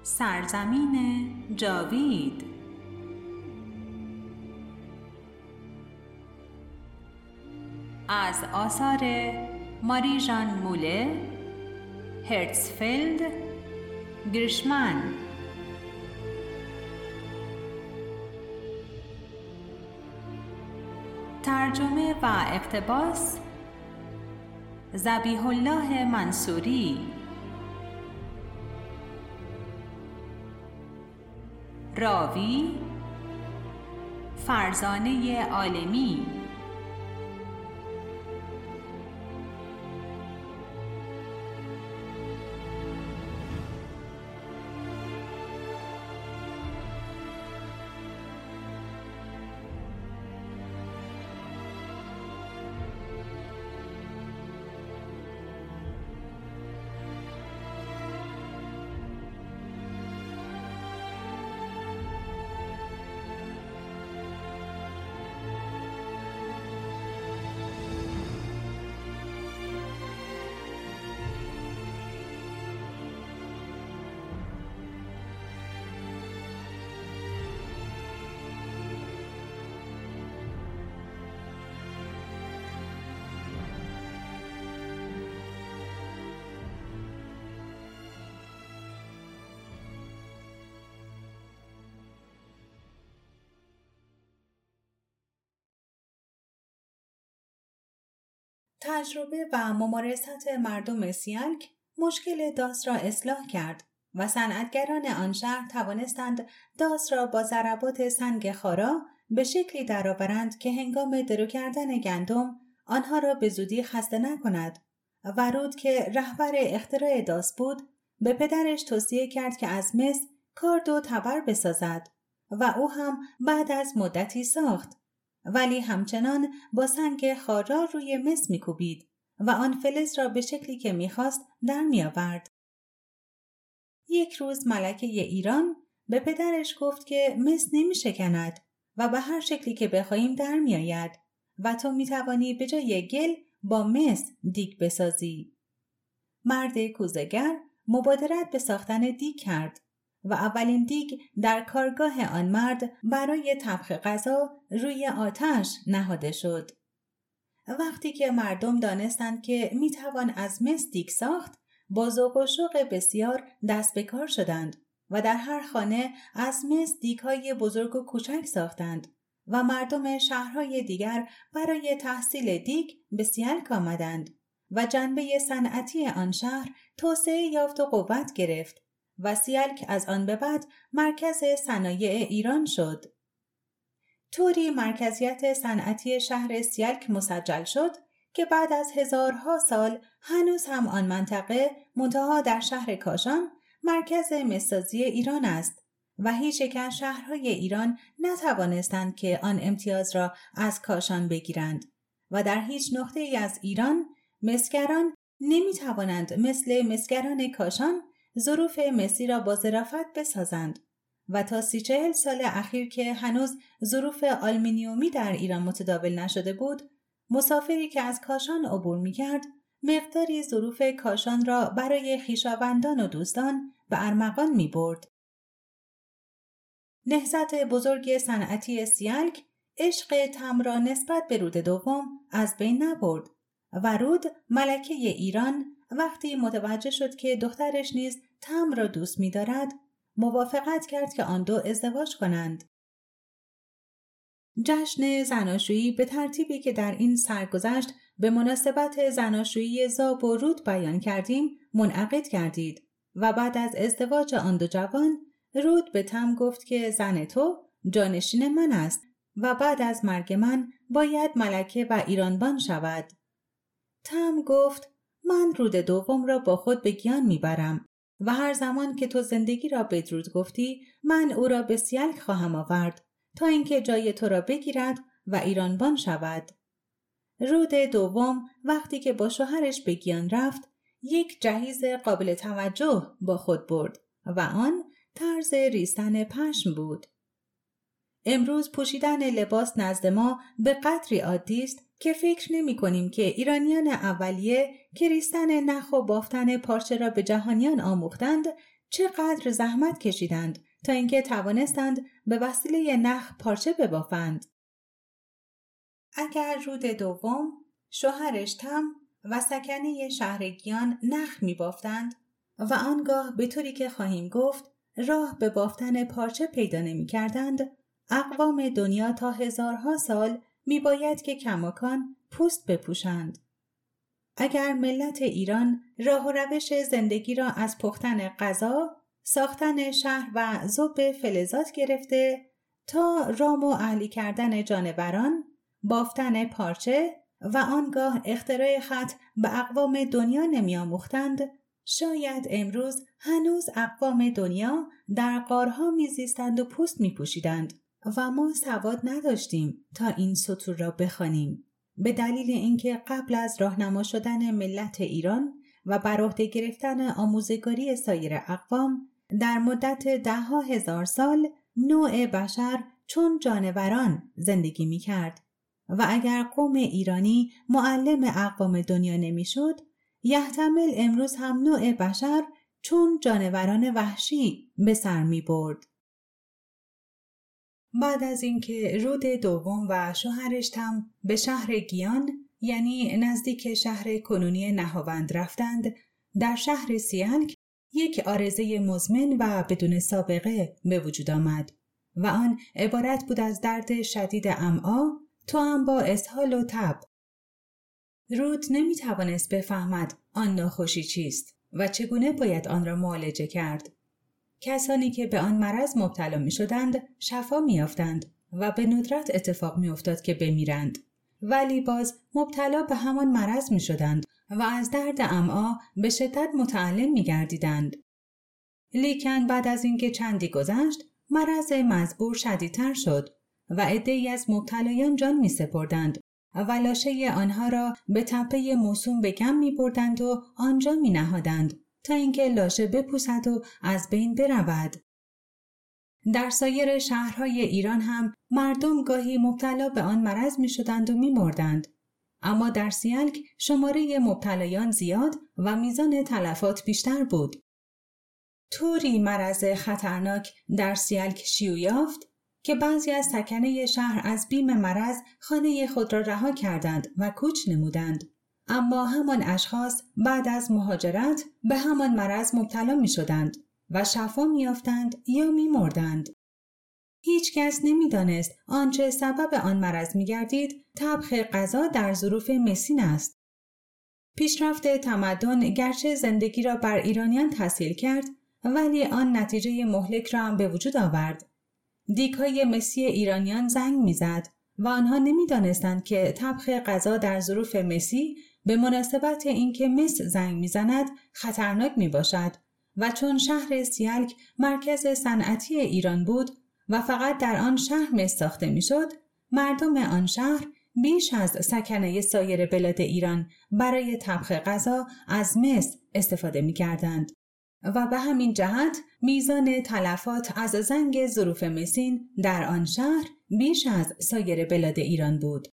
سرزمین جاوید. از آثار ماری ژان موله، هرتزفلد، گریشمن. ترجمه و اقتباس ذبیح الله منصوری. راوی فرزانه عالمی. تجربه و ممارست مردم سیالک مشکل داس را اصلاح کرد و صنعتگران آن شهر توانستند داس را با ضربات سنگ خارا به شکلی درآورند که هنگام درو کردن گندم آنها را به زودی خسته نکند. و رود که رهبر اختراع داس بود به پدرش توصیه کرد که از مس کارد و تبر بسازد و او هم بعد از مدتی ساخت، ولی همچنان با سنگ خارا روی مس می‌کوبید و آن فلز را به شکلی که می‌خواست در می‌آورد. یک روز ملکه ایران به پدرش گفت که مس نمی‌شکند و به هر شکلی که بخواهیم در می‌آید و تو می‌توانی به جای گل با مس دیگ بسازی. مرد کوزه‌گر مبادرت به ساختن دیگ کرد و اولین دیگ در کارگاه آن مرد برای طبخ غذا روی آتش نهاده شد. وقتی که مردم دانستند که میتوان از مس دیگ ساخت، با ذوق و شوق بسیار دست به کار شدند و در هر خانه از مس دیگ‌های بزرگ و کوچک ساختند و مردم شهرهای دیگر برای تحصیل دیگ به سیالک آمدند و جنبه صنعتی آن شهر توسعه یافت و قوت گرفت و سیالک از آن به بعد مرکز صنایع ایران شد. طوری مرکزیت صنعتی شهر سیالک مسجل شد که بعد از هزارها سال هنوز هم آن منطقه منتها در شهر کاشان مرکز مسازی ایران است و هیچ یک از شهرهای ایران نتوانستند که آن امتیاز را از کاشان بگیرند و در هیچ نقطه ای از ایران مسگران نمیتوانند مثل مسگران کاشان ظروف مسی را با ظرافت بسازند و تا 30-40 سال اخیر که هنوز ظروف آلومینیومی در ایران متداول نشده بود، مسافری که از کاشان عبور می‌کرد مقداری ظروف کاشان را برای خویشاوندان و دوستان به ارمغان می‌برد. نهضت بزرگ صنعتی سیالک عشق تمر را نسبت به رود دوم از بین نبرد و رود ملکه ایران وقتی متوجه شد که دخترش نیز تمر را دوست می‌دارد، موافقت کرد که آن دو ازدواج کنند. جشن زناشویی به ترتیبی که در این سرگذشت به مناسبت زناشویی زاب و رود بیان کردیم منعقد گردید و بعد از ازدواج آن دو جوان رود به تم گفت که زن تو جانشین من است و بعد از مرگ من باید ملکه و ایرانبان شود. تم گفت من رود دوم را با خود به گیان میبرم و هر زمان که تو زندگی را بدرود گفتی من او را به سیالک خواهم آورد تا اینکه جای تو را بگیرد و ایرانبان شود. رود دوم وقتی که با شوهرش به گیان رفت یک جهیز قابل توجه با خود برد و آن طرز ریستن پشم بود. امروز پوشیدن لباس نزد ما به قدری عادی است که فکر نمی کنیم که ایرانیان اولیه که ریستن نخ و بافتن پارچه را به جهانیان آموختند چقدر زحمت کشیدند تا اینکه توانستند به وسیله نخ پارچه ببافند. اگر رود دوم، شوهرش تم و سکنه شهر گیان نخ می بافتند و آنگاه به طوری که خواهیم گفت راه به بافتن پارچه پیدا نمی کردند، اقوام دنیا تا هزارها سال می باید که کماکان پوست بپوشند. اگر ملت ایران راه و روش زندگی را از پختن غذا، ساختن شهر و ذوب فلزات گرفته تا رام و اهلی کردن جانوران، بافتن پارچه و آنگاه اختراع خط به اقوام دنیا نمی آموختند، شاید امروز هنوز اقوام دنیا در غارها می زیستند و پوست می پوشیدند و ما سواد نداشتیم تا این سطور را بخوانیم، به دلیل اینکه قبل از راهنما شدن ملت ایران و بر عهده گرفتن آموزگاری سایر اقوام در مدت 10,000 سال نوع بشر چون جانوران زندگی می کرد و اگر قوم ایرانی معلم اقوام دنیا نمی شد، یحتمل امروز هم نوع بشر چون جانوران وحشی به سر می برد. بعد از اینکه رود دوم و شوهرش تم به شهر گیان، یعنی نزدیک شهر کنونی نهاوند رفتند، در شهر سیلک یک عارضه مزمن و بدون سابقه به وجود آمد و آن عبارت بود از درد شدید امعا توأم با اسهال و تب. رود نمی توانست بفهمد آن ناخوشی چیست و چگونه باید آن را معالجه کرد. کسانی که به آن مرض مبتلا می شدند شفا می یافتند و به ندرت اتفاق می افتاد که بمیرند، ولی باز مبتلا به همان مرض می شدند و از درد امعا به شدت متألم می گردیدند. لیکن بعد از اینکه چندی گذشت، مرض مزبور شدیدتر شد و عده‌ای از مبتلایان جان می سپردند و لاشه آنها را به تپه موسوم به گم می بردند و آنجا می نهادند تا اینکه لاشه بپوسد و از بین برود. در سایر شهرهای ایران هم مردم گاهی مبتلا به آن مرض می شدند و می مردند. اما در سیلک شماره مبتلایان زیاد و میزان تلفات بیشتر بود. طوری مرض خطرناک در سیلک شیوع یافت که بعضی از سکنه شهر از بیم مرض خانه خود را رها کردند و کوچ نمودند. اما همان اشخاص بعد از مهاجرت به همان مرض مبتلا می شدند و شفا می یافتند یا می مردند. هیچ کس نمی دانست آنچه سبب آن مرض می گردید طبخ غذا در ظروف مسین است. پیشرفت تمدن گرچه زندگی را بر ایرانیان تسهیل کرد، ولی آن نتیجه مهلک را هم به وجود آورد. دیگ‌های مسی ایرانیان زنگ می‌زد و آنها نمی‌دانستند که طبخ غذا در ظروف مسی به مناسبت اینکه مس زنگ می‌زند خطرناک می‌باشد و چون شهر سیلک مرکز صنعتی ایران بود و فقط در آن شهر مس ساخته می‌شد، مردم آن شهر بیش از سکنه سایر بلاد ایران برای طبخ غذا از مس استفاده می‌کردند و به همین جهت میزان تلفات از زنگ ظروف مسین در آن شهر بیش از سایر بلاد ایران بود.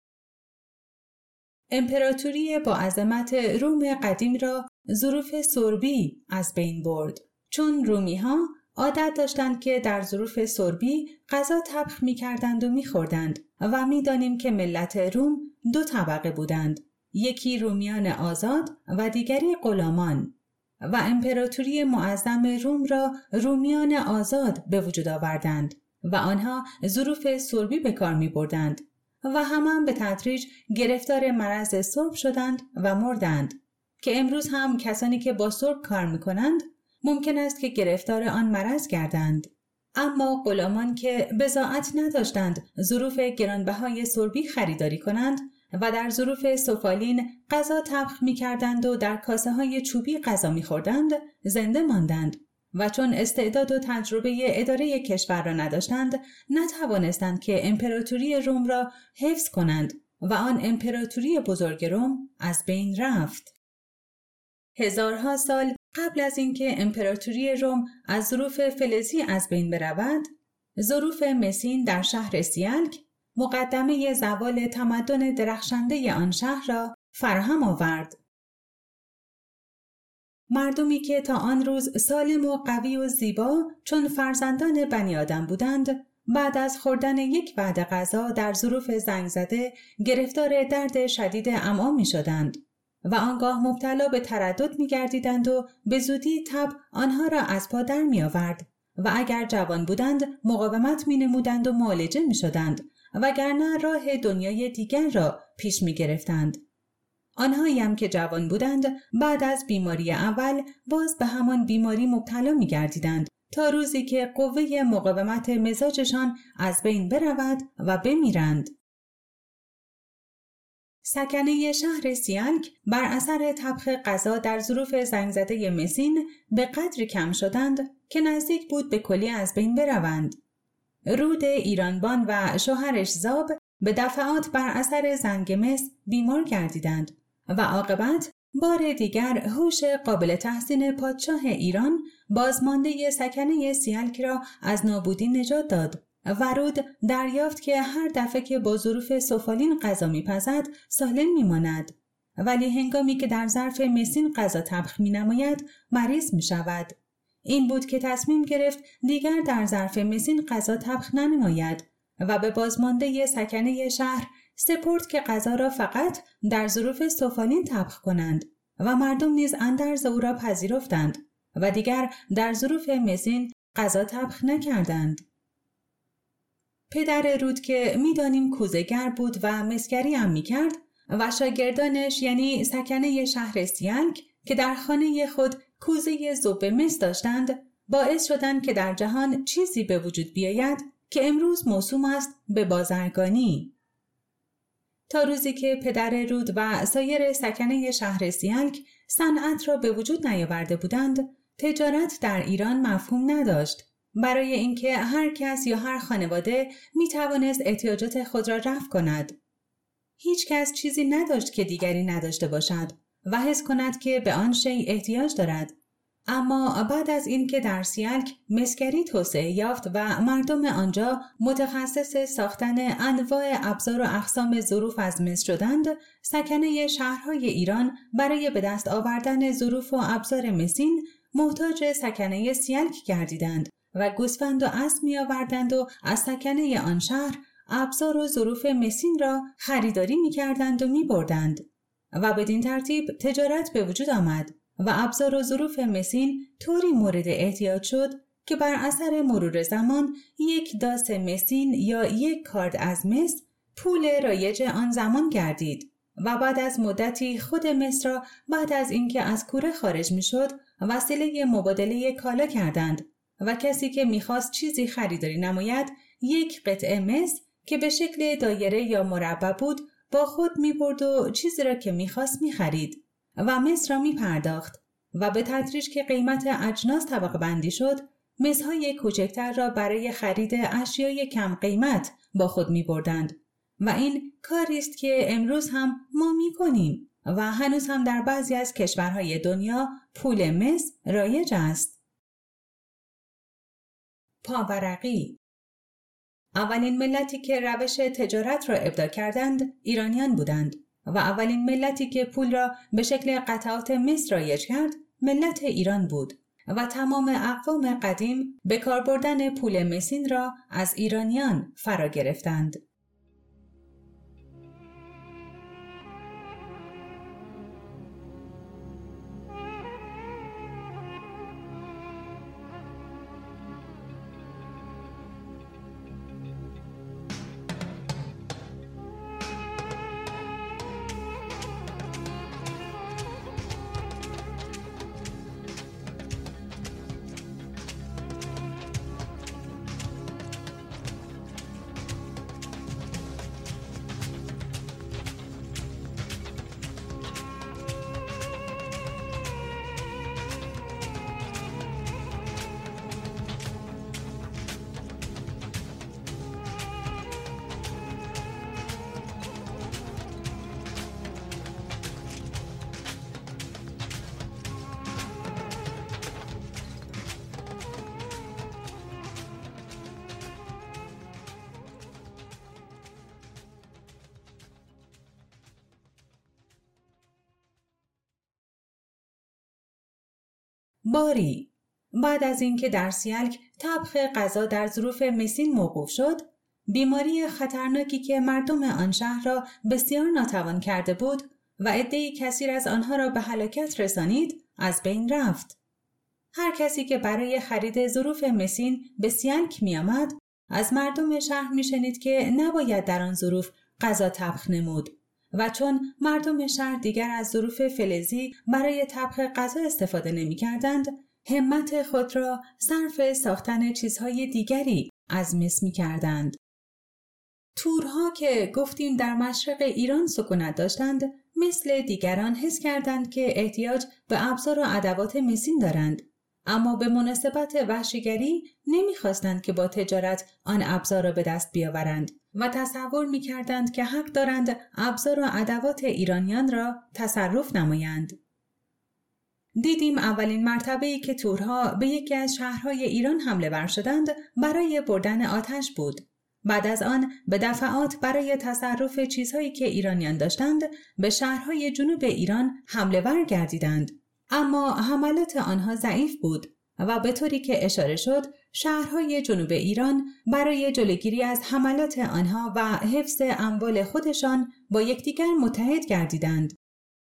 امپراتوری با عظمت روم قدیم را ظروف سوربی از بین برد، چون رومی ها عادت داشتند که در ظروف سوربی غذا طبخ می کردند و می خوردند و می دانیم که ملت روم دو طبقه بودند، یکی رومیان آزاد و دیگری غلامان، و امپراتوری معظم روم را رومیان آزاد به وجود آوردند و آنها ظروف سوربی به کار می بردند و همان به تدریج گرفتار مرض سرب شدند و مردند که امروز هم کسانی که با سرب کار می کنند ممکن است که گرفتار آن مرض گردند. اما غلامان که بضاعت نداشتند ظروف گرانبهای سربی خریداری کنند و در ظروف سفالین غذا طبخ می کردند و در کاسه های چوبی غذا می خوردند، زنده ماندند و چون استعداد و تجربه اداره کشور را نداشتند، نتوانستند که امپراتوری روم را حفظ کنند و آن امپراتوری بزرگ روم از بین رفت. هزارها سال قبل از اینکه امپراتوری روم از ظروف فلزی از بین برود، ظروف مسین در شهر سیلک مقدمه زوال تمدن درخشنده آن شهر را فراهم آورد. مردمی که تا آن روز سالم و قوی و زیبا چون فرزندان بنی آدم بودند، بعد از خوردن یک وعده غذا در ظروف زنگ زده گرفتار درد شدید امعا می شدند و آنگاه مبتلا به تردد می گردیدند و به زودی تب آنها را از پا در می آورد و اگر جوان بودند مقاومت می نمودند و معالجه می شدند وگرنه راه دنیای دیگر را پیش می گرفتند. آنهایی هم که جوان بودند بعد از بیماری اول باز به همان بیماری مبتلا می گردیدند تا روزی که قوه مقاومت مزاجشان از بین برود و بمیرند. سکنه شهر سیالک بر اثر طبخ غذا در ظروف زنگ زده مسین به قدری کم شدند که نزدیک بود به کلی از بین بروند. رود ایرانبان و شوهرش زاب به دفعات بر اثر زنگ مس بیمار گردیدند و عاقبت بار دیگر هوش قابل تحسین پادشاه ایران بازمانده سکنه سیالک را از نابودی نجات داد و رود دریافت که هر دفعه که با ظروف سفالین غذا می‌پزد سالم می‌ماند، ولی هنگامی که در ظرف مسین غذا طبخ می‌نماید مریض می‌شود. این بود که تصمیم گرفت دیگر در ظرف مسین غذا طبخ ننماید و به بازمانده سکنه شهر سپرد که غذا را فقط در ظروف سفالین طبخ کنند و مردم نیز اندرز او را پذیرفتند و دیگر در ظروف مسین غذا طبخ نکردند. پدر رود که می‌دانیم کوزه‌گر بود و مسگری هم می‌کرد و شاگردانش یعنی سکنه شهر سیالک که در خانه خود کوزه ذوب مس داشتند باعث شدند که در جهان چیزی به وجود بیاید که امروز موسوم است به بازرگانی. تا روزی که پدر رود و سایر سکنه شهر سیالک صنعت را به وجود نیاورده بودند، تجارت در ایران مفهوم نداشت. برای اینکه هر کس یا هر خانواده می توانست احتیاجات خود را رفع کند. هیچ کس چیزی نداشت که دیگری نداشته باشد و حس کند که به آن شیء احتیاج دارد. اما بعد از اینکه در سیالک مسگری توسعه یافت و مردم آنجا متخصص ساختن انواع ابزار و اقسام ظروف از مس شدند، سکنه شهرهای ایران برای به دست آوردن ظروف و ابزار مسین محتاج سکنه سیالک گردیدند و گوسفند و اسب می آوردند و از سکنه آن شهر ابزار و ظروف مسین را خریداری می کردند و می بردند و بدین ترتیب تجارت به وجود آمد و ابزار و ظروف مسین طوری مورد احتیاج شد که بر اثر مرور زمان یک داس مسین یا یک کارد از مس پول رایج آن زمان گردید و بعد از مدتی خود مس را بعد از اینکه از کوره خارج می شد وسیله مبادله کالا کردند و کسی که می‌خواست چیزی خریداری نماید یک قطعه مس که به شکل دایره یا مربع بود با خود می‌برد و چیزی را که می‌خواست می‌خرید و مس را می‌پرداخت و به تدریج که قیمت اجناس طبقه بندی شد مس‌های کوچکتر را برای خرید اشیای کم قیمت با خود می‌بردند و این کاری است که امروز هم ما می‌کنیم و هنوز هم در بعضی از کشورهای دنیا پول مس رایج است. پاورقی اولین ملتی که روش تجارت را ابداع کردند ایرانیان بودند و اولین ملتی که پول را به شکل قطعات مس رایج کرد ملت ایران بود و تمام اقوام قدیم به کار بردن پول مسین را از ایرانیان فرا گرفتند. باری. بعد از اینکه در سیلک طبخ غذا در ظروف مسین موقوف شد، بیماری خطرناکی که مردم آن شهر را بسیار ناتوان کرده بود و عده‌ای کثیر از آنها را به هلاکت رسانید، از بین رفت. هر کسی که برای خرید ظروف مسین به سیلک می آمد، از مردم شهر می شنید که نباید در آن ظروف غذا طبخ نمود و چون مردم شهر دیگر از ظروف فلزی برای طبخ غذا استفاده نمی کردند، همت خود را صرف ساختن چیزهای دیگری از مس می کردند. تورها که گفتیم در مشرق ایران سکونت داشتند، مثل دیگران حس کردند که احتیاج به ابزار و ادوات مسین دارند، اما به مناسبت وحشیگری نمی‌خواستند که با تجارت آن ابزار را به دست بیاورند و تصور می‌کردند که حق دارند ابزار و ادوات ایرانیان را تصرف نمایند. دیدیم اولین مرتبه‌ای که تورها به یکی از شهرهای ایران حمله ور شدند برای بردن آتش بود. بعد از آن به دفعات برای تصرف چیزهایی که ایرانیان داشتند به شهرهای جنوب ایران حمله ور گردیدند، اما حملات آنها ضعیف بود و به طوری که اشاره شد شهرهای جنوب ایران برای جلوگیری از حملات آنها و حفظ اموال خودشان با یکدیگر متحد گردیدند.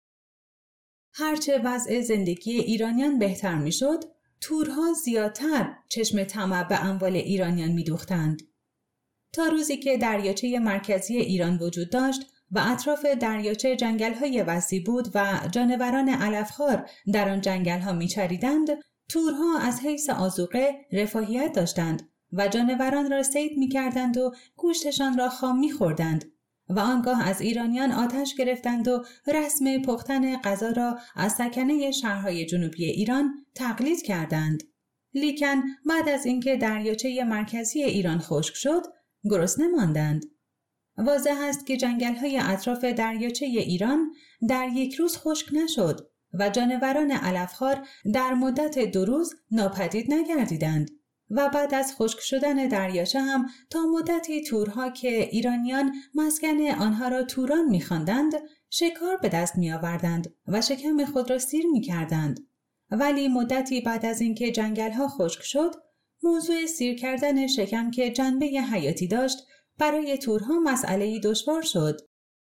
هرچه وضع زندگی ایرانیان بهتر میشد، تورها زیادتر چشم طمع به اموال ایرانیان می‌دوختند. تا روزی که دریاچه مرکزی ایران وجود داشت و اطراف دریاچه جنگل‌های وسیع بود و جانوران علفخوار در آن جنگل‌ها می‌چریدند، تورها از حیث آذوقه رفاهیت داشتند و جانوران را صید می‌کردند و گوشتشان را خام می‌خوردند و آنگاه از ایرانیان آتش گرفتند و رسم پختن غذا را از سکنه شهرهای جنوبی ایران تقلید کردند. لیکن بعد از اینکه دریاچه مرکزی ایران خشک شد، گرسنه ماندند. واضح است که جنگل‌های اطراف دریاچه ایران در یک روز خشک نشد و جانوران علفخوار در مدت 2 روز ناپدید نگردیدند و بعد از خشک شدن دریاچه هم تا مدتی تورها که ایرانیان مسکن آنها را توران می‌خواندند شکار به دست می‌آوردند و شکم خود را سیر می‌کردند. ولی مدتی بعد از اینکه جنگل‌ها خشک شد، موضوع سیر کردن شکم که جنبه حیاتی داشت برای تورها مسئله‌ای دشوار شد.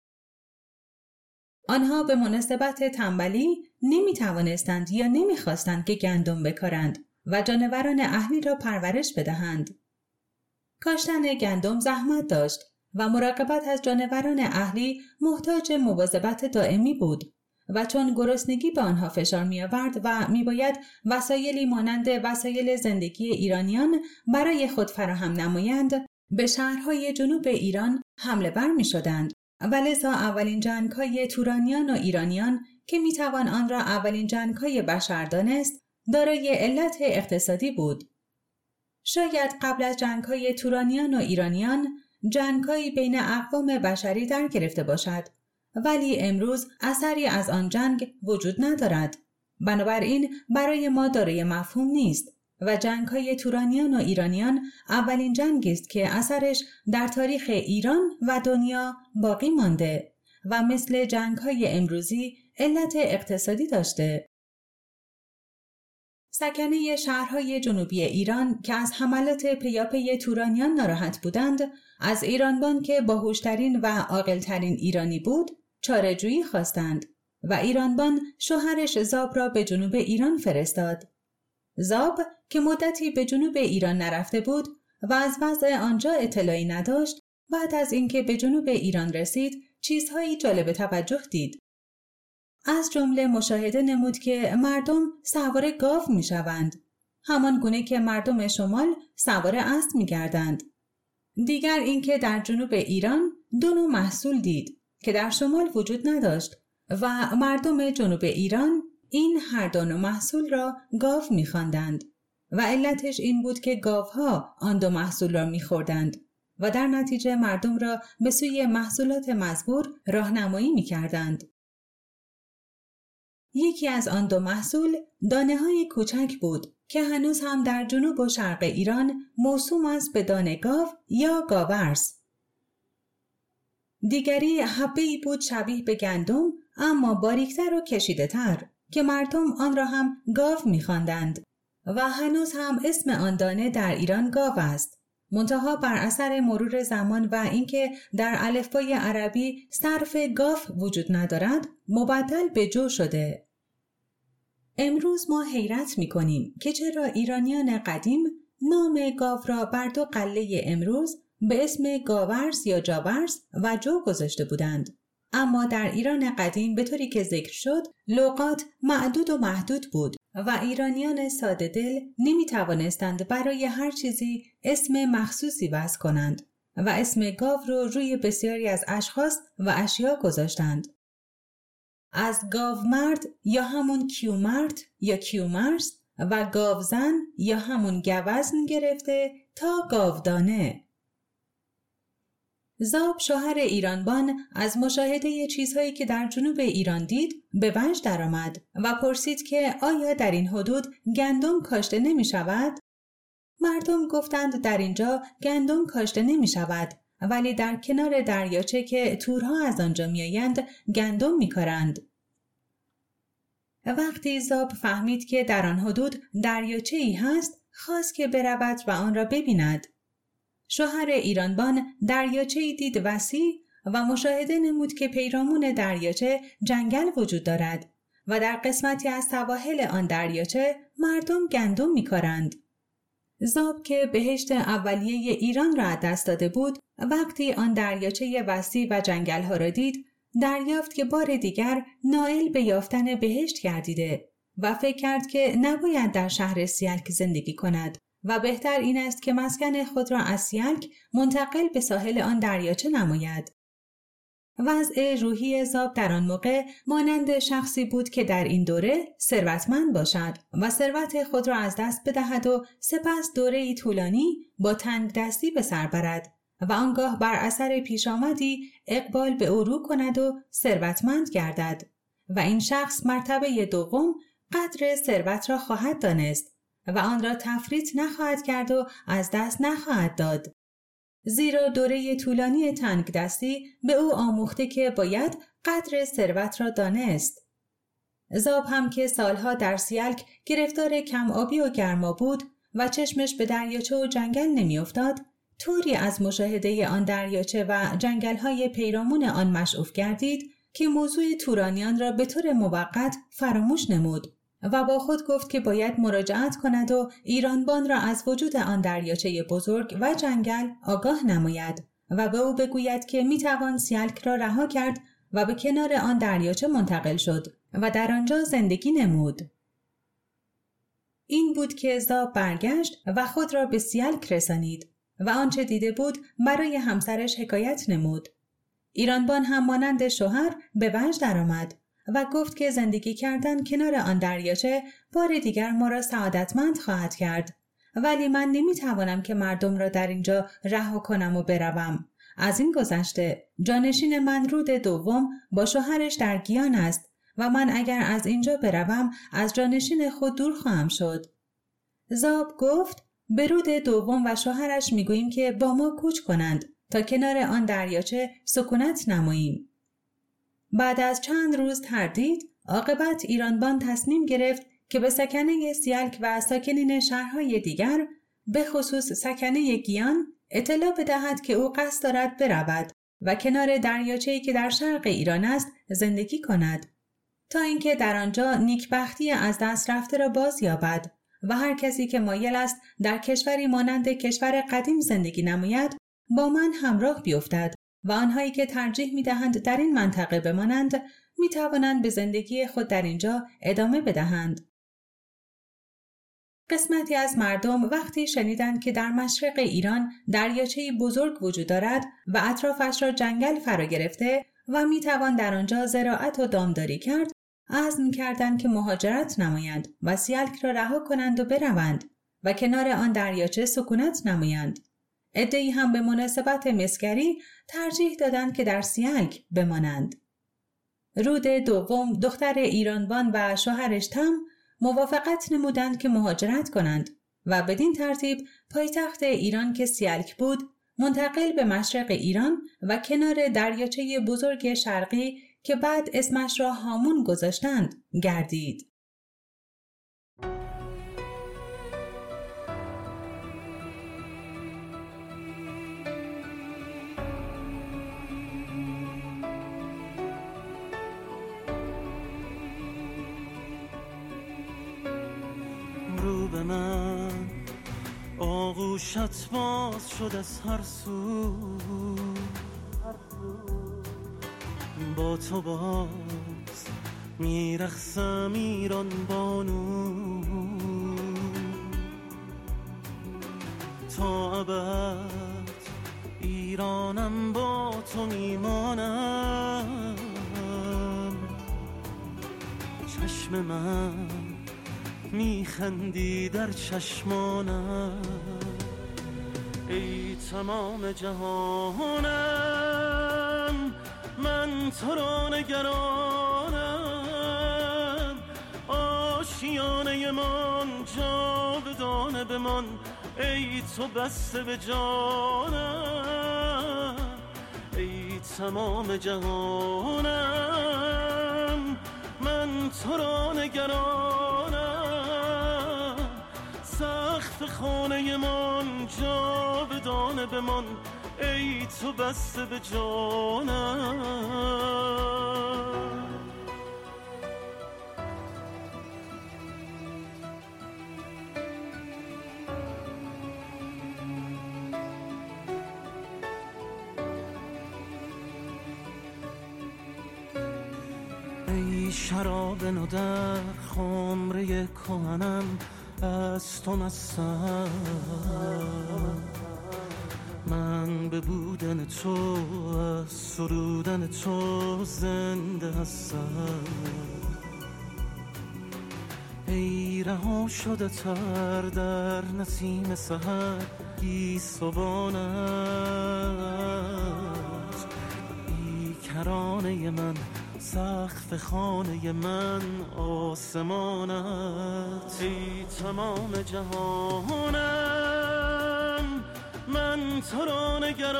آنها به مناسبت تنبلی نمی‌توانستند یا نمی‌خواستند که گندم بکارند و جانوران اهلی را پرورش بدهند. کاشتن گندم زحمت داشت و مراقبت از جانوران اهلی محتاج مواظبت دائمی بود و چون گرسنگی به آنها فشار می‌آورد و می‌باید وسایلی مانند وسایل زندگی ایرانیان برای خود فراهم نمایند، به شهرهای جنوب ایران حمله ور می‌شدند و لذا اولین جنگ‌های تورانیان و ایرانیان که می‌توان آن را اولین جنگ‌های بشر دانست، دارای علت اقتصادی بود. شاید قبل از جنگ‌های تورانیان و ایرانیان جنگ‌هایی بین اقوام بشری در گرفته باشد، ولی امروز اثری از آن جنگ وجود ندارد. بنابراین برای ما دارای مفهوم نیست و جنگ‌های تورانیان و ایرانیان اولین جنگی است که اثرش در تاریخ ایران و دنیا باقی مانده و مثل جنگ‌های امروزی علت اقتصادی داشته. سکنه شهرهای جنوبی ایران که از حملات پیاپی تورانیان ناراحت بودند، از ایرانبان که باهوشترین و عاقل‌ترین ایرانی بود، چاره‌جویی خواستند و ایرانبان شوهرش زاب را به جنوب ایران فرستاد. زاب که مدتی به جنوب ایران نرفته بود و از وضع آنجا اطلاعی نداشت، بعد از اینکه به جنوب ایران رسید، چیزهایی جالب توجه دید. از جمله مشاهده نمود که مردم سوار گاو می‌شوند، همان گونه که مردم شمال سوار اسب می‌گردند. دیگر اینکه در جنوب ایران 2 نوع محصول دید که در شمال وجود نداشت و مردم جنوب ایران این هر 2 نوع محصول را گاو می‌خواندند و علتش این بود که گاوها آن 2 محصول را می‌خوردند و در نتیجه مردم را به سوی محصولات مزبور راهنمایی می‌کردند. یکی از آن 2 محصول دانه‌های کوچک بود که هنوز هم در جنوب و شرق ایران موسوم است به دانه گاو یا گاورس. دیگری حبه‌ای بود شبیه به گندم اما باریکتر و کشیده‌تر که مردم آن را هم گاو می‌خواندند و هنوز هم اسم آن دانه در ایران گاو است. منتها بر اثر مرور زمان و اینکه در الفبای عربی حرف گاو وجود ندارد، مبدل به جو شده. امروز ما حیرت می‌کنیم که چرا ایرانیان قدیم نام گاو را بر دو قله امروز به اسم گاورز یا جاورز و جو گذاشته بودند. اما در ایران قدیم به طوری که ذکر شد، لغات معدود و محدود بود و ایرانیان ساده دل نمی توانستند برای هر چیزی اسم مخصوصی وضع کنند و اسم گاو رو روی بسیاری از اشخاص و اشیا گذاشتند. از گاو مرد یا همون کیومرد یا کیومرز و گاوزن یا همون گوزن گرفته تا گاودانه. زاب شوهر ایرانبان از مشاهده چیزهایی که در جنوب ایران دید به وجد درآمد و پرسید که آیا در این حدود گندم کاشته نمی شود؟ مردم گفتند در اینجا گندم کاشته نمی شود، ولی در کنار دریاچه که تورها از آنجا می آیند گندم می کارند. وقتی زاب فهمید که در آن حدود دریاچه ای هست، خواست که برود و آن را ببیند. شوهر ایرانبان دریاچه‌ای دید وسیع و مشاهده نمود که پیرامون دریاچه جنگل وجود دارد و در قسمتی از سواحل آن دریاچه مردم گندم می‌کارند. زاب که بهشت اولیه ایران را دست داده بود، وقتی آن دریاچه وسیع و جنگل‌ها را دید، دریافت که بار دیگر نائل به یافتن بهشت گردیده و فکر کرد که نباید در شهر سیلک زندگی کند و بهتر این است که مسکن خود را از سیلک منتقل به ساحل آن دریاچه نماید. وضع روحی زاب در آن موقع مانند شخصی بود که در این دوره ثروتمند باشد و ثروت خود را از دست بدهد و سپس دوره‌ای طولانی با تنگ دستی به سر برد و آنگاه بر اثر پیش آمدی اقبال به عروج کند و ثروتمند گردد و این شخص مرتبه دوم قدر ثروت را خواهد دانست و آن را تفریط نخواهد کرد و از دست نخواهد داد. زیرا دوره طولانی تنگ دستی به او آموخته که باید قدر ثروت را دانست. زاب هم که سالها در سیلک گرفتار کم آبی و گرما بود و چشمش به دریاچه و جنگل نمی افتاد، طوری از مشاهده آن دریاچه و جنگل‌های پیرامون آن مشعوف گردید که موضوع تورانیان را به طور موقت فراموش نمود و با خود گفت که باید مراجعت کند و ایرانبان را از وجود آن دریاچه بزرگ و جنگل آگاه نماید و به او بگوید که میتوان سیلک را رها کرد و به کنار آن دریاچه منتقل شد و در آنجا زندگی نمود. این بود که زاب برگشت و خود را به سیلک رسانید و آنچه دیده بود برای همسرش حکایت نمود. ایرانبان هم مانند شوهر به وجد درآمد و گفت که زندگی کردن کنار آن دریاچه بار دیگر ما را سعادتمند خواهد کرد، ولی من نمیتوانم که مردم را در اینجا رها کنم و بروم. از این گذشته جانشین من رود دوم با شوهرش در گیان است و من اگر از اینجا بروم از جانشین خود دور خواهم شد. زاب گفت به رود دوم و شوهرش میگوییم که با ما کوچ کنند تا کنار آن دریاچه سکونت نماییم. بعد از چند روز تردید، عاقبت ایرانبان تصمیم گرفت که به سکنه سیلک و ساکنین شهرهای دیگر، به خصوص سکنه گیان، اطلاع بدهد که او قصد دارد برود و کنار دریاچه‌ای که در شرق ایران است زندگی کند، تا اینکه در آنجا نیکبختی از دست رفته را باز یابد و هر کسی که مایل است در کشوری مانند کشور قدیم زندگی نماید با من همراه بیفتد و آنهایی که ترجیح می‌دهند در این منطقه بمانند می‌توانند به زندگی خود در اینجا ادامه بدهند. قسمتی از مردم وقتی شنیدند که در مشرق ایران دریاچه‌ای بزرگ وجود دارد و اطرافش را جنگل فرا گرفته و می‌توان در آنجا زراعت و دامداری کرد، عزم کردند که مهاجرت نمایند و سیلک را رها کنند و بروند و کنار آن دریاچه سکونت نمایند. عده‌ای هم به مناسبت مسگری ترجیح دادند که در سیلک بمانند. رود دوم دختر ایرانبان و شوهرش تم موافقت نمودند که مهاجرت کنند و بدین ترتیب پایتخت ایران که سیلک بود منتقل به مشرق ایران و کنار دریاچه بزرگ شرقی که بعد اسمش را هامون گذاشتند گردید. رو به من آغوشت باز شد از هر سو، با تو باز میرقصم ایران بانو، تا ابد ایرانم با تو میمانم. چشم من میخندی در چشمانم، ای تمام جهانم من تو را نگرانم. آشیانه من جاودانه بمان، ای تو بسته به جانم. ای تمام جهانم من تو را نگرانم. سقف خانه من جاودانه بمان، ای تو بسته به جانم. ای شراب نو در خمره کهنم، از تو مستم. من به بودن تو، از سرودن تو زنده هستم. ای رها شده تر در نسیم سحر گیسوانت. ای کرانه من سقف خانه من آسمانت. ای تمام جهانم من تو را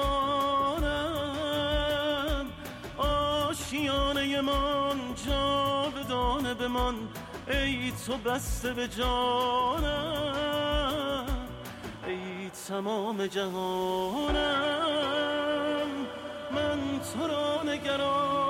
نگرانم. آشیانه من جاودانه بمان، ای تو بسته به جانم. ای تمام جهانم من تو را نگرانم.